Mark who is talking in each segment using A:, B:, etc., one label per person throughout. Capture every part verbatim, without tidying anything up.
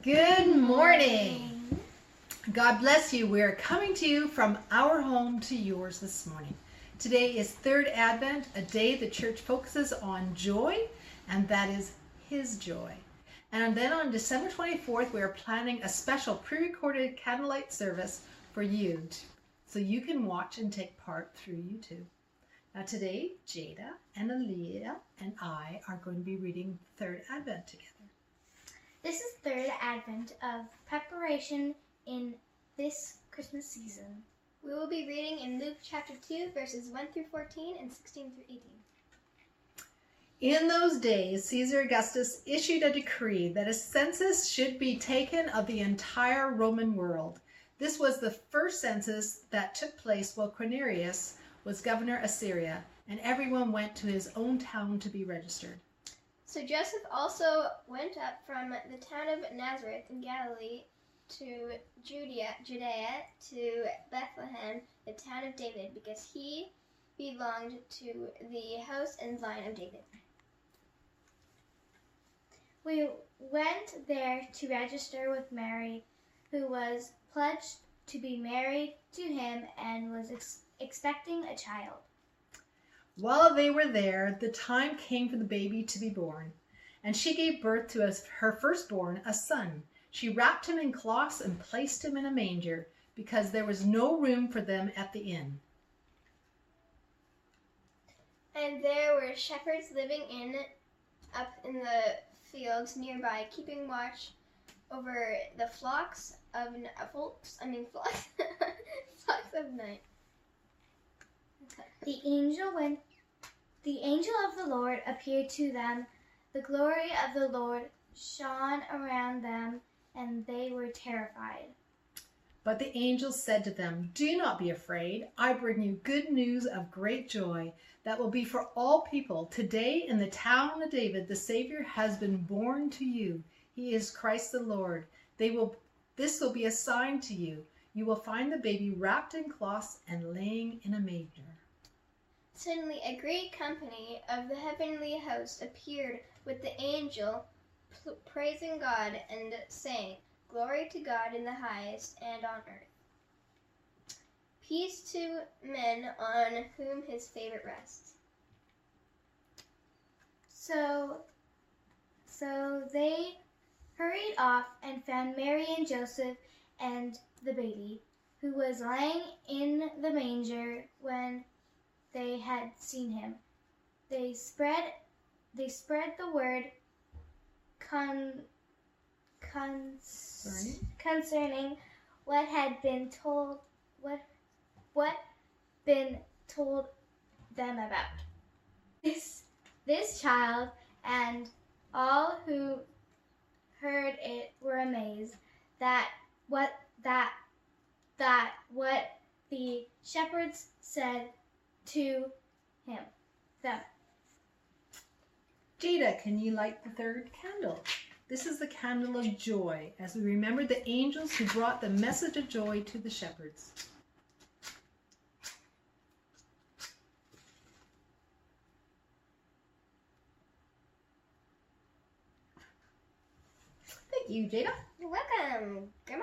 A: Good morning. God bless you. We are coming to you from our home to yours this morning. Today is Third Advent, a day the church focuses on joy, and that is His joy. And then on December twenty-fourth, we are planning a special pre-recorded candlelight service for you, so you can watch and take part through YouTube. Now today, Jada and Aaliyah and I are going to be reading Third Advent together.
B: This is Third Advent of preparation in this Christmas season.
C: We will be reading in Luke chapter two, verses one through fourteen and sixteen through eighteen.
A: In those days, Caesar Augustus issued a decree that a census should be taken of the entire Roman world. This was the first census that took place while Quirinius was governor of Syria, and everyone went to his own town to be registered.
C: So Joseph also went up from the town of Nazareth in Galilee to Judea, Judea to Bethlehem, the town of David, because he belonged to the house and line of David.
B: We went there to register with Mary, who was pledged to be married to him and was ex- expecting a child.
A: While they were there, the time came for the baby to be born, and she gave birth to us, her firstborn, a son. She wrapped him in cloths and placed him in a manger, because there was no room for them at the inn.
C: And there were shepherds living in up in the fields nearby, keeping watch over the flocks of folks. I mean flocks, flocks of night.
B: The angel went. The angel of the Lord appeared to them. The glory of the Lord shone around them, and they were terrified.
A: But the angel said to them, "Do not be afraid. I bring you good news of great joy that will be for all people. Today in the town of David, the Savior has been born to you. He is Christ the Lord. They will. This will be a sign to you. You will find the baby wrapped in cloths and laying in a manger."
C: Suddenly a great company of the heavenly host appeared with the angel, praising God and saying, "Glory to God in the highest, and on earth peace to men on whom his favor rests."
B: So, so they hurried off and found Mary and Joseph and the baby, who was lying in the manger. When they had seen him, they spread they spread the word con, cons, concerning what had been told what what been told them about this this child, and all who heard it were amazed that what that that what the shepherds said to him, them.
A: Jada, can you light the third candle? This is the candle of joy, as we remember the angels who brought the message of joy to the shepherds. Thank you, Jada.
C: You're welcome, Grandma.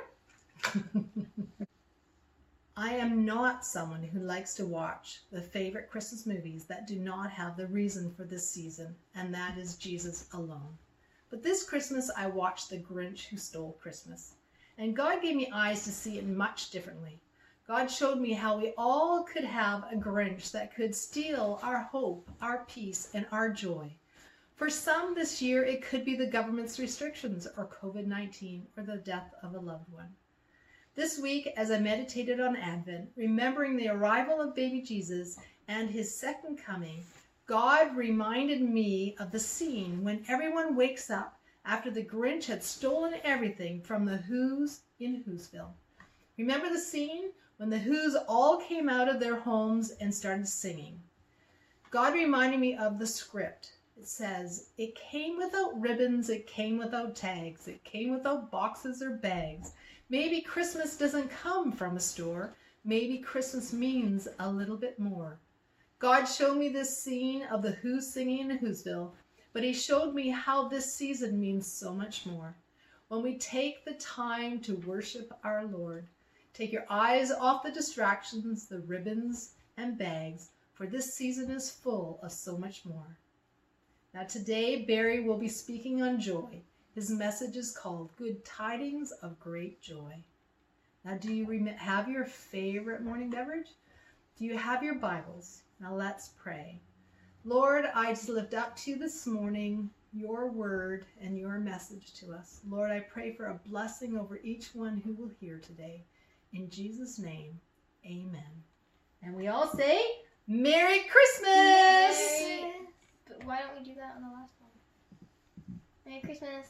A: I am not someone who likes to watch the favorite Christmas movies that do not have the reason for this season, and that is Jesus alone. But this Christmas, I watched The Grinch Who Stole Christmas, and God gave me eyes to see it much differently. God showed me how we all could have a Grinch that could steal our hope, our peace, and our joy. For some this year, it could be the government's restrictions, or covid nineteen, or the death of a loved one. This week, as I meditated on Advent, remembering the arrival of baby Jesus and his second coming, God reminded me of the scene when everyone wakes up after the Grinch had stolen everything from the Who's in Whoville. Remember the scene when the Who's all came out of their homes and started singing? God reminded me of the script. It says, "It came without ribbons, it came without tags, it came without boxes or bags. Maybe Christmas doesn't come from a store. Maybe Christmas means a little bit more." God showed me this scene of the Who's singing in Whoville, but he showed me how this season means so much more. when we take the time to worship our Lord. Take your eyes off the distractions, the ribbons and bags, for this season is full of so much more. Now today, Barry will be speaking on joy. His message is called Good Tidings of Great Joy. Now, do you rem- have your favorite morning beverage? Do you have your Bibles? Now let's pray. Lord, I just lift up to you this morning your word and your message to us. Lord, I pray for a blessing over each one who will hear today. In Jesus' name, amen. And we all say, Merry Christmas!
C: Merry... But why don't we do that on the last one? Merry Christmas.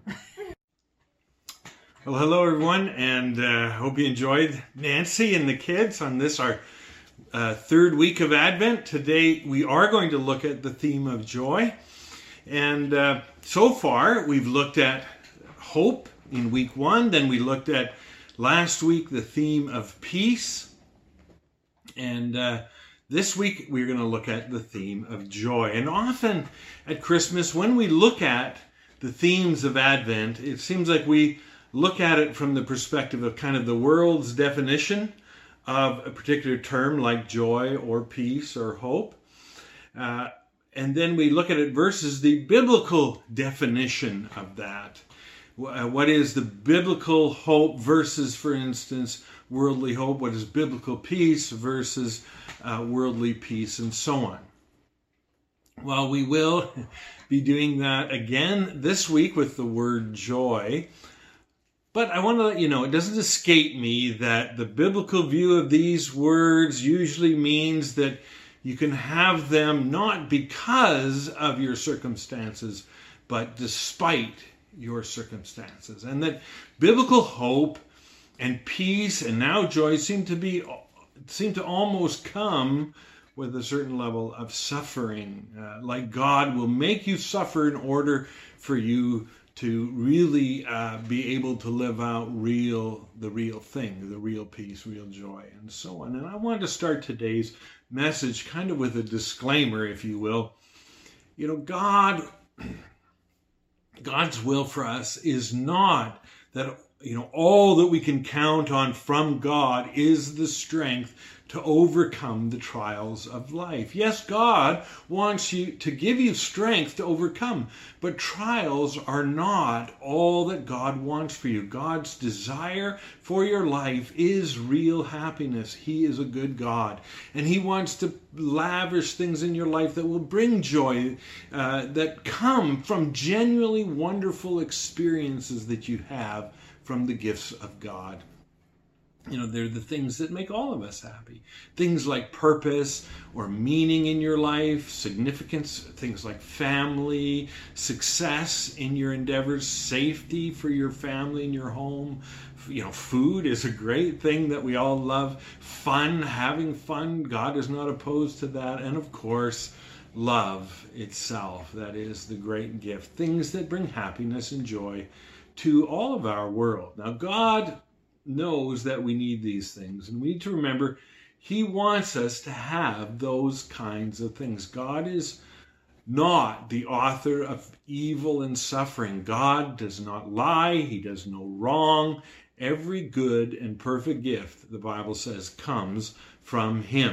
D: Well, hello everyone, and uh, hope you enjoyed Nancy and the kids on this, our uh, third week of Advent. Today we are going to look at the theme of joy. And uh, so far we've looked at hope in week one, then we looked at last week the theme of peace, and uh, this week we're going to look at the theme of joy. And often at Christmas, when we look at the themes of Advent, it seems like we look at it from the perspective of kind of the world's definition of a particular term like joy or peace or hope. Uh, and then we look at it versus the biblical definition of that. What is the biblical hope versus, for instance, worldly hope? What is biblical peace versus uh, worldly peace, and so on? Well, we will be doing that again this week with the word joy. But I want to let you know, it doesn't escape me that the biblical view of these words usually means that you can have them not because of your circumstances, but despite your circumstances. And that biblical hope and peace and now joy seem to be, seem to almost come with a certain level of suffering. Uh, like God will make you suffer in order for you to really uh, be able to live out real, the real thing, the real peace, real joy, and so on. And I wanted to start today's message kind of with a disclaimer, if you will. You know, God, God's will for us is not that, you know, all that we can count on from God is the strength to overcome the trials of life. Yes, God wants you to give you strength to overcome, but trials are not all that God wants for you. God's desire for your life is real happiness. He is a good God, and He wants to lavish things in your life that will bring joy, uh, that come from genuinely wonderful experiences that you have from the gifts of God. You know, they're the things that make all of us happy. Things like purpose or meaning in your life, significance, things like family, success in your endeavors, safety for your family and your home. You know, food is a great thing that we all love. Fun, having fun, God is not opposed to that. And of course, love itself. That is the great gift. Things that bring happiness and joy to all of our world. Now, God knows that we need these things, and we need to remember He wants us to have those kinds of things. God is not the author of evil and suffering. God does not lie. He does no wrong. Every good and perfect gift, the Bible says, comes from Him.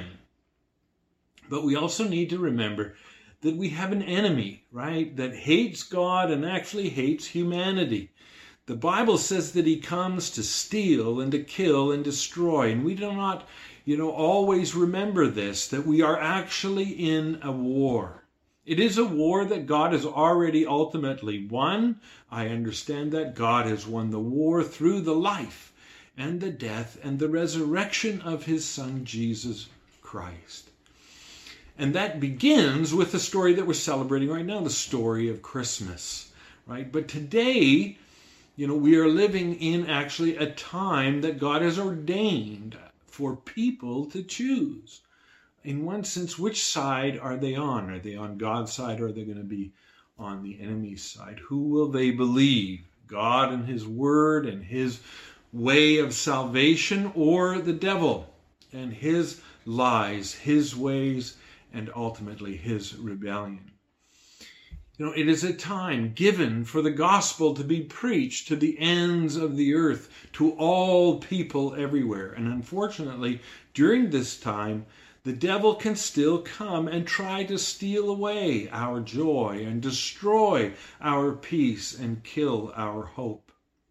D: But we also need to remember that we have an enemy, right, that hates God and actually hates humanity. The Bible says that he comes to steal and to kill and destroy. And we do not, you know, always remember this, that we are actually in a war. It is a war that God has already ultimately won. I understand that God has won the war through the life and the death and the resurrection of His Son, Jesus Christ. And that begins with the story that we're celebrating right now, the story of Christmas, right? But today, you know, we are living in actually a time that God has ordained for people to choose. In one sense, which side are they on? Are they on God's side, or are they going to be on the enemy's side? Who will they believe? God and His word and His way of salvation, or the devil and his lies, his ways, and ultimately his rebellion? You know, it is a time given for the gospel to be preached to the ends of the earth, to all people everywhere. And unfortunately, during this time, the devil can still come and try to steal away our joy and destroy our peace and kill our hope.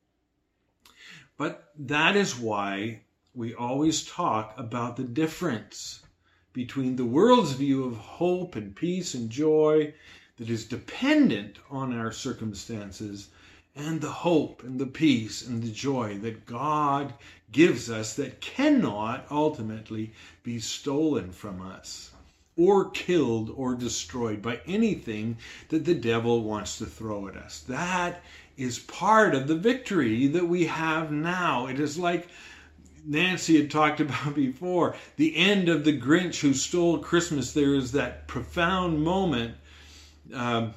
D: But that is why we always talk about the difference between the world's view of hope and peace and joy that is dependent on our circumstances, and the hope and the peace and the joy that God gives us that cannot ultimately be stolen from us or killed or destroyed by anything that the devil wants to throw at us. That is part of the victory that we have now. It is like Nancy had talked about before, the end of The Grinch Who Stole Christmas. There is that profound moment Um,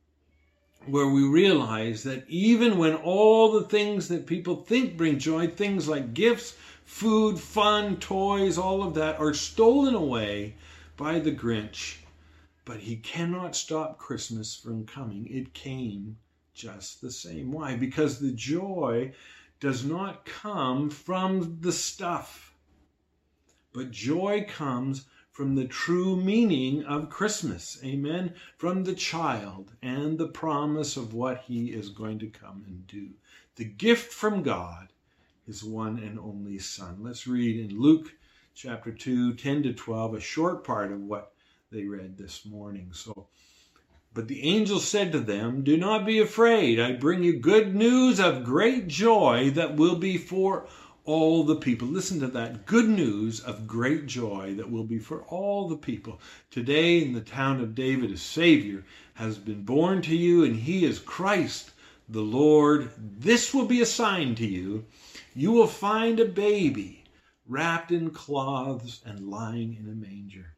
D: where we realize that even when all the things that people think bring joy, things like gifts, food, fun, toys, all of that are stolen away by the Grinch. But he cannot stop Christmas from coming. It came just the same. Why? Because the joy does not come from the stuff, but joy comes from the true meaning of Christmas, amen, from the child and the promise of what he is going to come and do. The gift from God, his one and only Son. Let's read in Luke chapter two, ten to twelve, a short part of what they read this morning. So, but the angel said to them, "Do not be afraid. I bring you good news of great joy that will be for all the people." Listen to that. Good news of great joy that will be for all the people. Today in the town of David, a Savior has been born to you, and he is Christ the Lord. This will be a sign to you. You will find a baby wrapped in cloths and lying in a manger.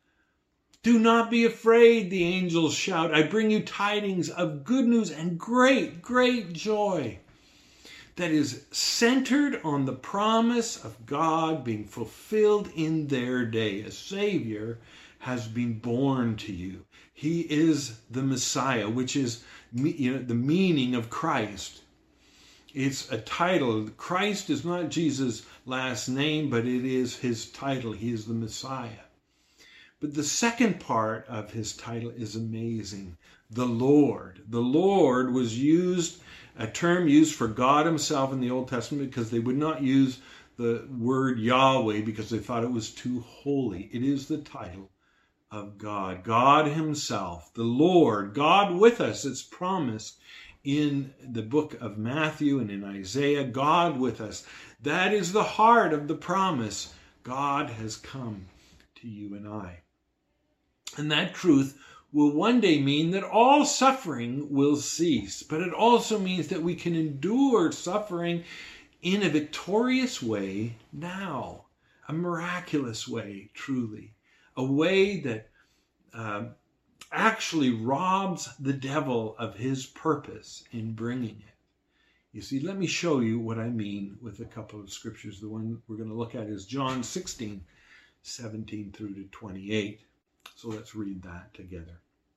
D: Do not be afraid, the angels shout. I bring you tidings of good news and great, great joy that is centered on the promise of God being fulfilled in their day. A Savior has been born to you. He is the Messiah, which is, you know, the meaning of Christ. It's a title. Christ is not Jesus' last name, but it is his title. He is the Messiah. But the second part of his title is amazing. The Lord. The Lord was used a term used for God himself in the Old Testament because they would not use the word Yahweh because they thought it was too holy. It is the title of God. God himself, the Lord, God with us. It's promised in the book of Matthew and in Isaiah. God with us. That is the heart of the promise. God has come to you and I. And that truth will one day mean that all suffering will cease. But it also means that we can endure suffering in a victorious way now. A miraculous way, truly. A way that uh, actually robs the devil of his purpose in bringing it. You see, let me show you what I mean with a couple of scriptures. The one we're going to look at is John sixteen, seventeen through to twenty-eight. So let's read that together.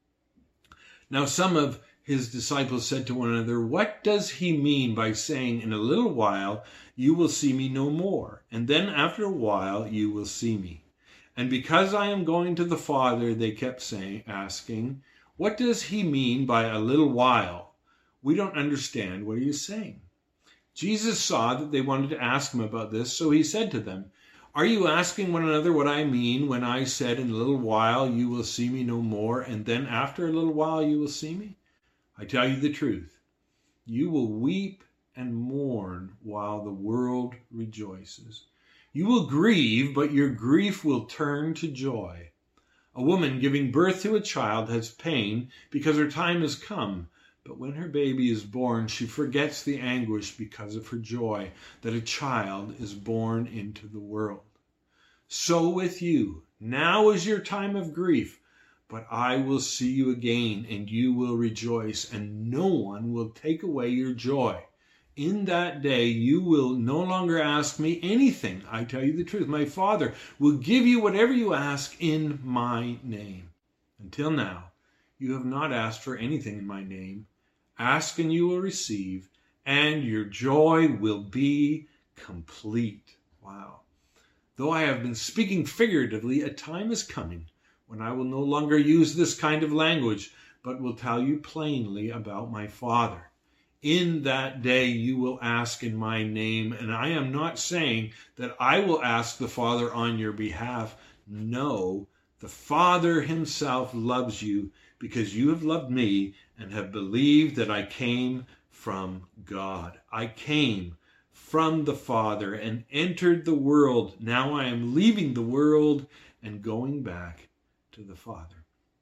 D: Now some of his disciples said to one another, "What does he mean by saying, 'In a little while you will see me no more, and then after a while you will see me'? And because I am going to the Father," they kept saying, asking, "What does he mean by a little while? We don't understand what he is saying." Jesus saw that they wanted to ask him about this, so he said to them, "Are you asking one another what I mean when I said, 'In a little while you will see me no more, and then after a little while you will see me'? I tell you the truth, you will weep and mourn while the world rejoices. You will grieve, but your grief will turn to joy. A woman giving birth to a child has pain because her time has come, but when her baby is born, she forgets the anguish because of her joy that a child is born into the world. So with you, now is your time of grief, but I will see you again, and you will rejoice, and no one will take away your joy. In that day, you will no longer ask me anything. I tell you the truth, my Father will give you whatever you ask in my name. Until now, You have not asked for anything in my name. Ask and you will receive, and your joy will be complete. Wow. Though I have been speaking figuratively, a time is coming when I will no longer use this kind of language, but will tell you plainly about my Father. In that day you will ask in my name, and I am not saying that I will ask the Father on your behalf. No, the Father himself loves you because you have loved me and have believed that I came from God. I came from the Father and entered the world. Now I am leaving the world and going back to the Father.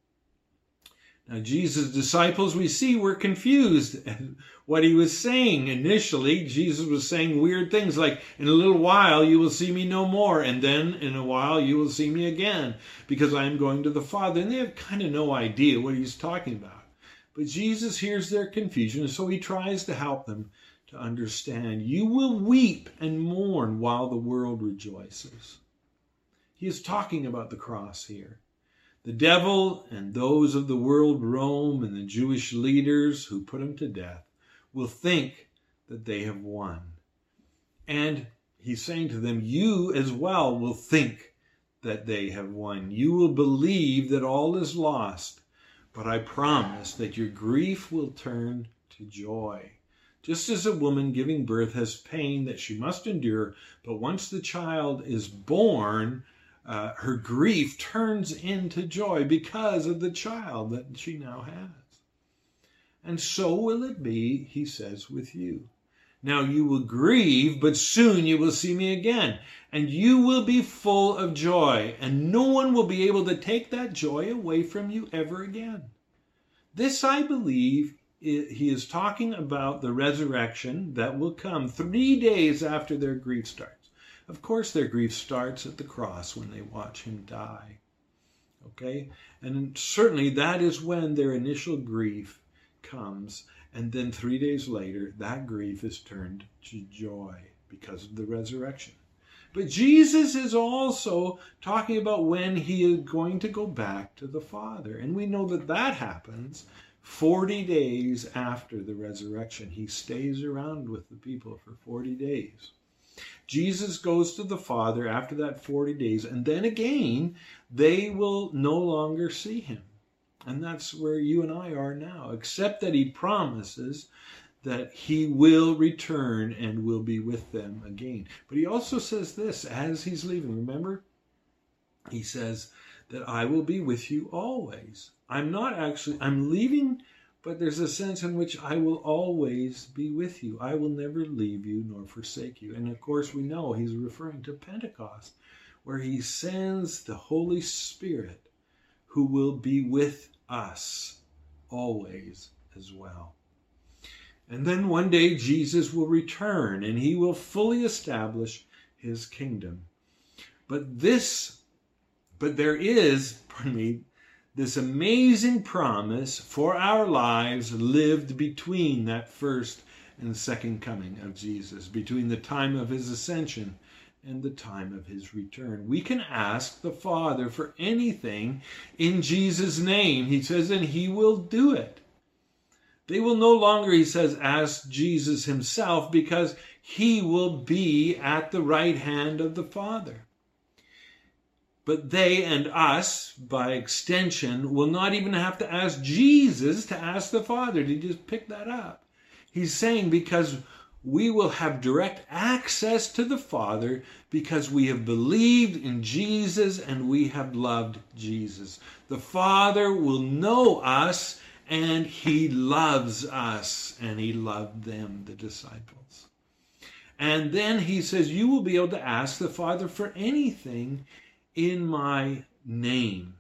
D: Now, Jesus' disciples, we see, were confused at what he was saying. Initially, Jesus was saying weird things like, in a little while you will see me no more, and then in a while you will see me again, because I am going to the Father. And they have kind of no idea what he's talking about. But Jesus hears their confusion, so he tries to help them to understand. You will weep and mourn while the world rejoices. He is talking about the cross here. The devil and those of the world, Rome and the Jewish leaders who put him to death, will think that they have won. And he's saying to them, you as well will think that they have won. You will believe that all is lost, but I promise that your grief will turn to joy. Just as a woman giving birth has pain that she must endure, but once the child is born, Uh, her grief turns into joy because of the child that she now has. And so will it be, he says, with you. Now you will grieve, but soon you will see me again, and you will be full of joy, and no one will be able to take that joy away from you ever again. This, I believe, he is talking about the resurrection that will come three days after their grief starts. Of course, their grief starts at the cross when they watch him die. Okay? And certainly that is when their initial grief comes. And then three days later, that grief is turned to joy because of the resurrection. But Jesus is also talking about when he is going to go back to the Father. And we know that that happens forty days after the resurrection. He stays around with the people for forty days. Jesus goes to the Father after that forty days, and then again, they will no longer see him. And that's where you and I are now, except that he promises that he will return and will be with them again. But he also says this as he's leaving. Remember, he says that I will be with you always. I'm not actually, I'm leaving, but there's a sense in which I will always be with you. I will never leave you nor forsake you. And of course, we know he's referring to Pentecost, where he sends the Holy Spirit who will be with us always as well. And then one day Jesus will return and he will fully establish his kingdom. But this, but there is, pardon me, this amazing promise for our lives lived between that first and second coming of Jesus, between the time of his ascension and the time of his return. We can ask the Father for anything in Jesus' name, he says, and he will do it. They will no longer, he says, ask Jesus himself, because he will be at the right hand of the Father. But they and us, by extension, will not even have to ask Jesus to ask the Father to just pick that up. He's saying because we will have direct access to the Father because we have believed in Jesus and we have loved Jesus. The Father will know us and he loves us, and he loved them, the disciples. And then he says, you will be able to ask the Father for anything in my name,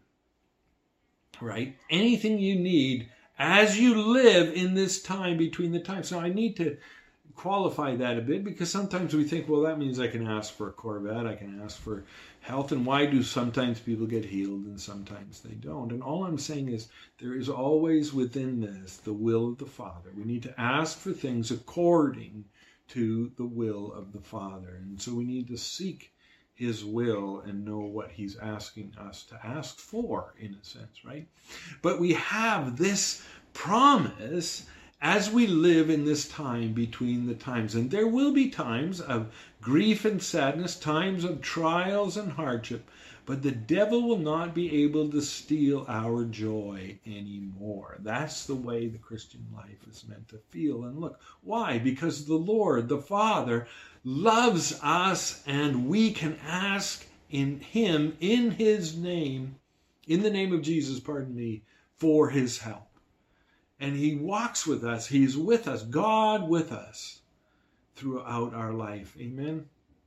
D: right? Anything you need as you live in this time between the times. Now, I need to qualify that a bit, because sometimes we think, well, that means I can ask for a Corvette, I can ask for health, and why do sometimes people get healed and sometimes they don't? And all I'm saying is there is always within this the will of the Father. We need to ask for things according to the will of the Father. And so we need to seek his will and know what he's asking us to ask for, in a sense, right? But we have this promise as we live in this time between the times. And there will be times of grief and sadness, times of trials and hardship, but the devil will not be able to steal our joy anymore. That's the way the Christian life is meant to feel and look. Why? Because the Lord, the Father, loves us, and we can ask in him, in his name, in the name of Jesus, pardon me, for his help. And he walks with us. He's with us. God with us throughout our life. Amen?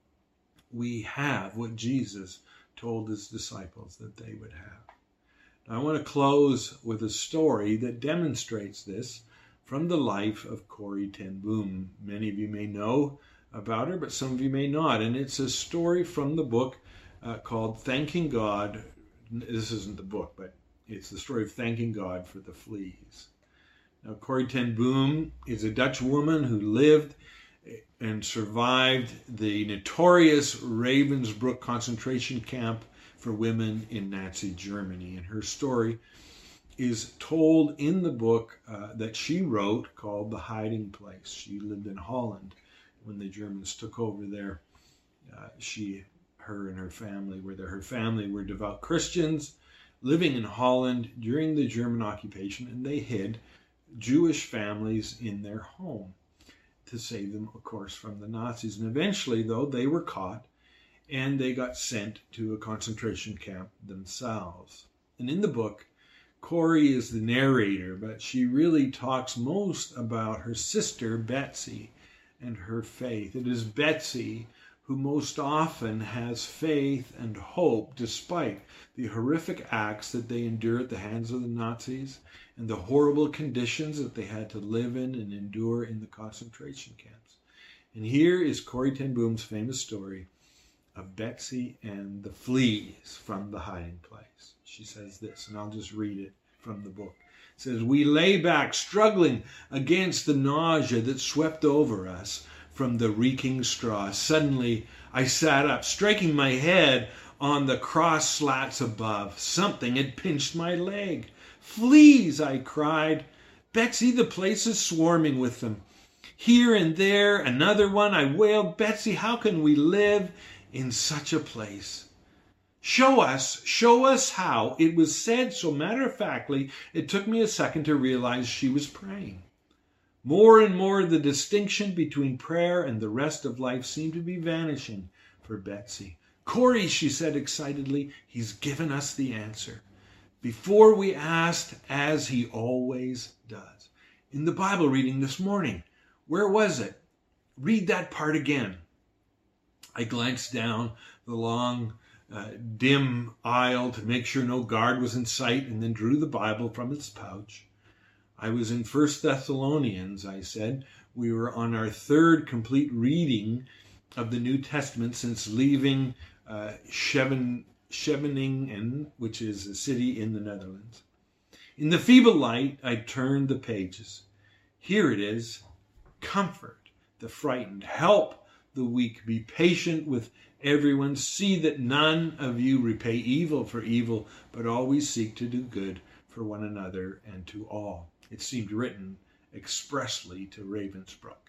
D: We have what Jesus told his disciples that they would have. Now, I want to close with a story that demonstrates this from the life of Corrie ten Boom. Many of you may know about her, but some of you may not. And it's a story from the book uh, called Thanking God. This isn't the book, but it's the story of Thanking God for the Fleas. Now, Corrie ten Boom is a Dutch woman who lived and survived the notorious Ravensbrück concentration camp for women in Nazi Germany. And her story is told in the book uh, that she wrote called The Hiding Place. She lived in Holland when the Germans took over there. Uh, she, her and her family were there. Her family were devout Christians living in Holland during the German occupation, and they hid Jewish families in their home to save them, of course, from the Nazis. And eventually, though, they were caught and they got sent to a concentration camp themselves. And in the book, Corrie is the narrator, but she really talks most about her sister, Betsy, and her faith. It is Betsy who most often has faith and hope despite the horrific acts that they endured at the hands of the Nazis and the horrible conditions that they had to live in and endure in the concentration camps. And here is Corrie ten Boom's famous story of Betsy and the Fleas from The Hiding Place. She says this, and I'll just read it from the book. It says, "We lay back, struggling against the nausea that swept over us from the reeking straw. Suddenly, I sat up, striking my head on the cross slats above. Something had pinched my leg. 'Fleas!' I cried. 'Betsy, the place is swarming with them. Here and there, another one,' I wailed. 'Betsy, how can we live in such a place? Show us, show us how.' It was said so matter-of-factly, it took me a second to realize she was praying. More and more, the distinction between prayer and the rest of life seemed to be vanishing for Betsy. 'Corrie,' she said excitedly, 'he's given us the answer. Before we asked, as he always does.' In the Bible reading this morning, where was it? Read that part again." I glanced down the long, uh, dim aisle to make sure no guard was in sight, and then drew the Bible from its pouch. "I was in First Thessalonians," I said. "We were on our third complete reading of the New Testament since leaving uh, Scheven, Scheveningen, which is a city in the Netherlands. In the feeble light, I turned the pages. Here it is. Comfort the frightened. Help the weak. Be patient with everyone. See that none of you repay evil for evil, but always seek to do good for one another and to all." It seemed written expressly to Ravensbrück.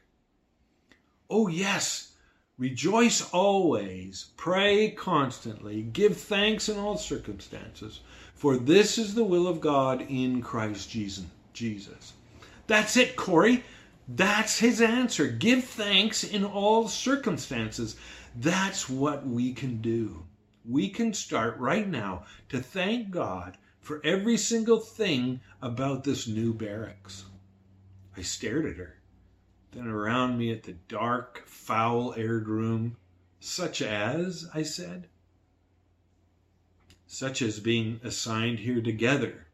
D: "Oh, yes. Rejoice always, pray constantly, give thanks in all circumstances, for this is the will of God in Christ Jesus." That's it, Corrie. That's his answer. Give thanks in all circumstances. That's what we can do. We can start right now to thank God for every single thing about this new barracks. I stared at her, then around me at the dark, foul-aired room. "Such as?" I said. "Such as being assigned here together."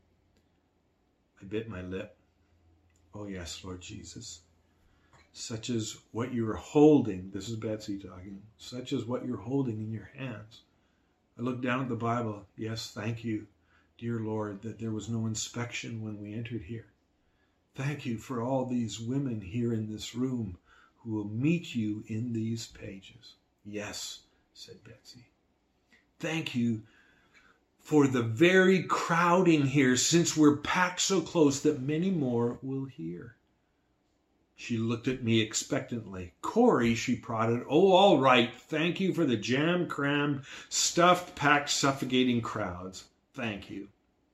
D: I bit my lip. "Oh yes, Lord Jesus. Such as what you are holding," this is Betsy talking, "such as what you're holding in your hands." I looked down at the Bible. "Yes, thank you, dear Lord, that there was no inspection when we entered here. Thank you for all these women here in this room who will meet you in these pages. Yes, said Betsy. Thank you for the very crowding here, since we're packed so close that many more will hear. She looked at me expectantly. Corey, she prodded. Oh, all right. Thank you for the jam-crammed, stuffed, packed, suffocating crowds. Thank you.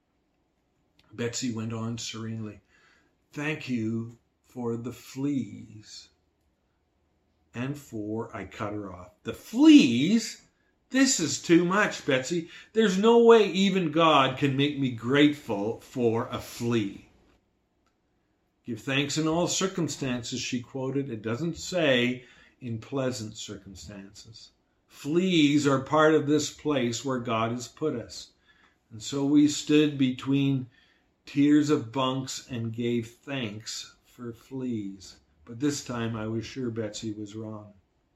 D: Betsy went on serenely. Thank you for the fleas. And for, I cut her off. The fleas? This is too much, Betsy. There's no way even God can make me grateful for a flea. Give thanks in all circumstances, she quoted. It doesn't say in pleasant circumstances. Fleas are part of this place where God has put us. And so we stood between tiers of bunks and gave thanks for fleas. But this time I was sure Betsy was wrong.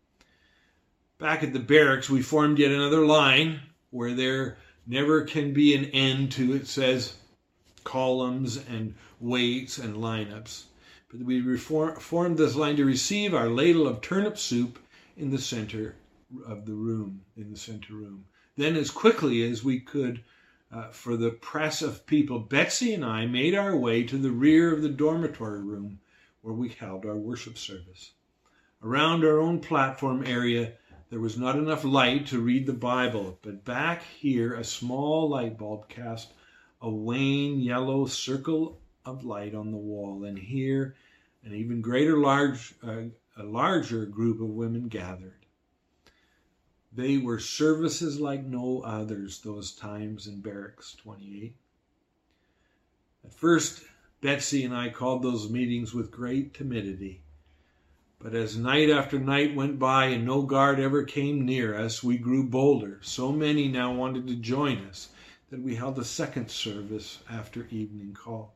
D: Back at the barracks, we formed yet another line where there never can be an end to, it says, columns and weights and lineups. But we reform, formed this line to receive our ladle of turnip soup in the center of the room, in the center room. Then as quickly as we could, uh, for the press of people, Betsy and I made our way to the rear of the dormitory room where we held our worship service. Around our own platform area, there was not enough light to read the Bible, but back here a small light bulb cast a wan yellow circle of light on the wall, and here an even greater large, uh, a larger group of women gathered. They were services like no others those times in Barracks twenty-eight. At first, Betsy and I called those meetings with great timidity. But as night after night went by and no guard ever came near us, we grew bolder. So many now wanted to join us that we held a second service after evening call.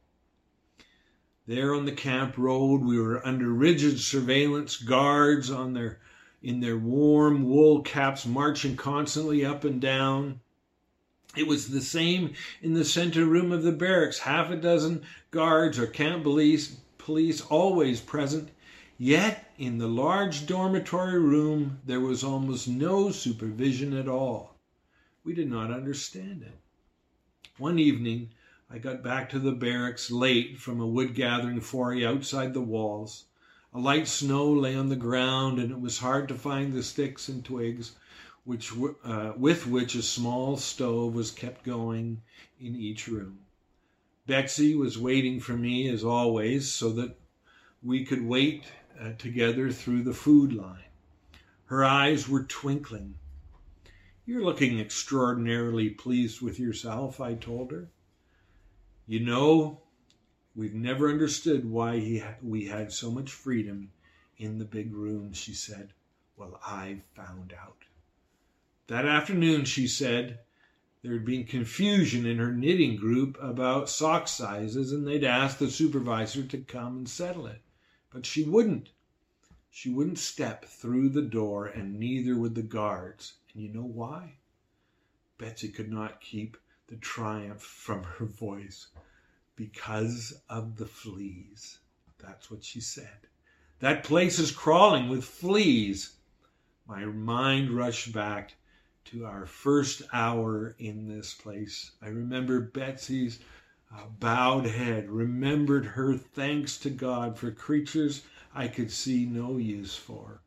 D: There on the camp road, we were under rigid surveillance, guards on their in their warm wool caps marching constantly up and down. It was the same in the center room of the barracks, half a dozen guards or camp police, police always present. Yet in the large dormitory room, there was almost no supervision at all. We did not understand it. One evening, I got back to the barracks late from a wood-gathering foray outside the walls. A light snow lay on the ground, and it was hard to find the sticks and twigs which, uh, with which a small stove was kept going in each room. Betsy was waiting for me, as always, so that we could wait uh, together through the food line. Her eyes were twinkling. You're looking extraordinarily pleased with yourself, I told her. You know, we've never understood why he ha- we had so much freedom in the big room, she said. Well, I've found out. That afternoon, she said, there had been confusion in her knitting group about sock sizes, and they'd asked the supervisor to come and settle it. But she wouldn't. She wouldn't step through the door, and neither would the guards. And you know why? Betsy could not keep the triumph from her voice. Because of the fleas. That's what she said. That place is crawling with fleas. My mind rushed back to our first hour in this place. I remember Betsy's uh, bowed head, remembered her thanks to God for creatures I could see no use for.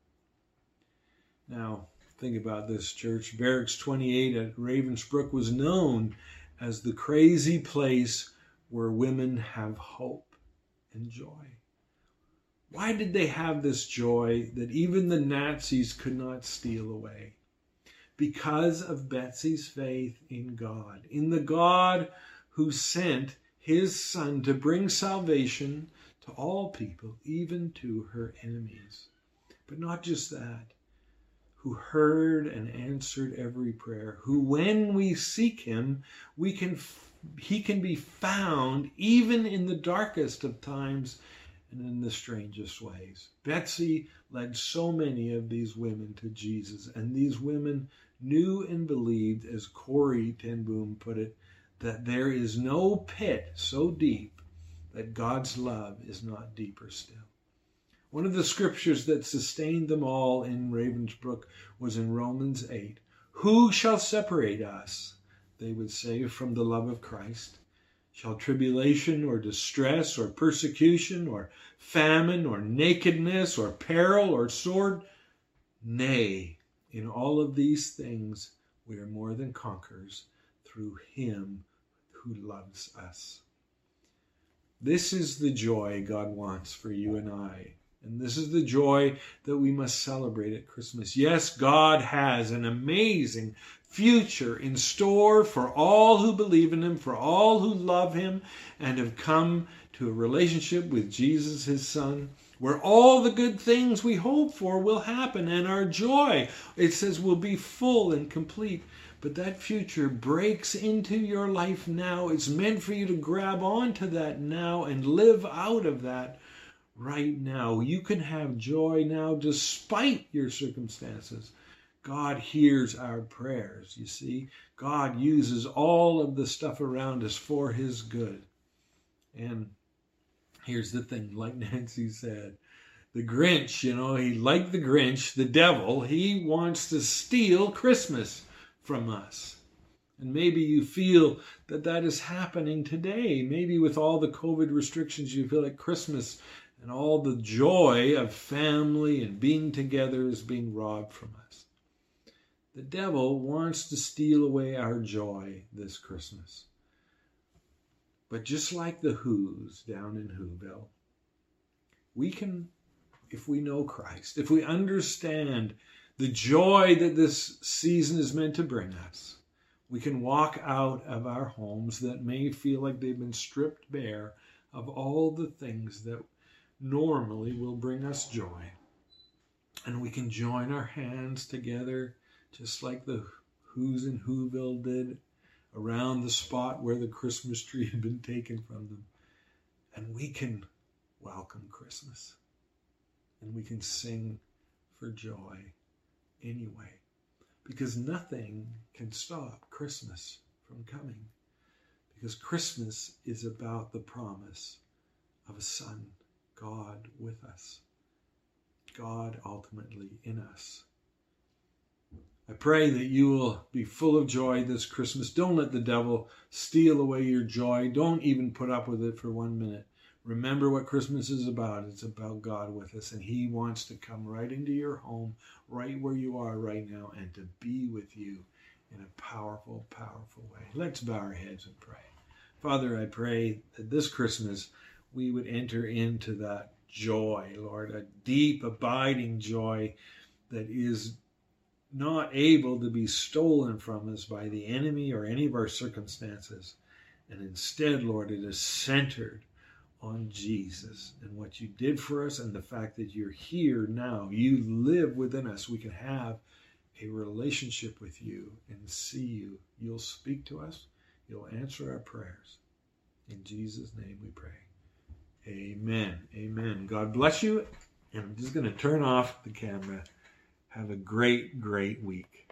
D: Now, think about this, church. Barracks twenty-eight at Ravensbrook was known as the crazy place where women have hope and joy. Why did they have this joy that even the Nazis could not steal away? Because of Betsy's faith in God, in the God who sent his Son to bring salvation to all people, even to her enemies. But not just that, who heard and answered every prayer, who when we seek him, we can he can be found even in the darkest of times and in the strangest ways. Betsy led so many of these women to Jesus, and these women knew and believed, as Corrie ten Boom put it, that there is no pit so deep that God's love is not deeper still. One of the scriptures that sustained them all in Ravensbrück was in Romans eight. Who shall separate us, they would say, from the love of Christ? Shall tribulation or distress or persecution or famine or nakedness or peril or sword? Nay, in all of these things we are more than conquerors through him who loves us. This is the joy God wants for you and I. And this is the joy that we must celebrate at Christmas. Yes, God has an amazing future in store for all who believe in him, for all who love him and have come to a relationship with Jesus, his son, where all the good things we hope for will happen and our joy, it says, will be full and complete. But that future breaks into your life now. It's meant for you to grab onto that now and live out of that right now. You can have joy now despite your circumstances. God hears our prayers, you see. God uses all of the stuff around us for his good. And here's the thing, like Nancy said, the Grinch, you know, he, like the Grinch, the devil, he wants to steal Christmas from us. And maybe you feel that that is happening today. Maybe with all the COVID restrictions, you feel like Christmas and all the joy of family and being together is being robbed from us. The devil wants to steal away our joy this Christmas. But just like the Who's down in Whoville, we can, if we know Christ, if we understand the joy that this season is meant to bring us, we can walk out of our homes that may feel like they've been stripped bare of all the things that normally will bring us joy. And we can join our hands together, just like the Who's in Whoville did, around the spot where the Christmas tree had been taken from them. And we can welcome Christmas. And we can sing for joy anyway. Because nothing can stop Christmas from coming. Because Christmas is about the promise of a son, God with us. God ultimately in us. I pray that you will be full of joy this Christmas. Don't let the devil steal away your joy. Don't even put up with it for one minute. Remember what Christmas is about. It's about God with us, and he wants to come right into your home, right where you are right now, and to be with you in a powerful, powerful way. Let's bow our heads and pray. Father, I pray that this Christmas we would enter into that joy, Lord, a deep, abiding joy that is not able to be stolen from us by the enemy or any of our circumstances. And instead, Lord, it is centered on Jesus and what you did for us and the fact that you're here now. You live within us. We can have a relationship with you and see you. You'll speak to us. You'll answer our prayers. In Jesus' name we pray. Amen. Amen. God bless you. And I'm just going to turn off the camera. Have a great, great week.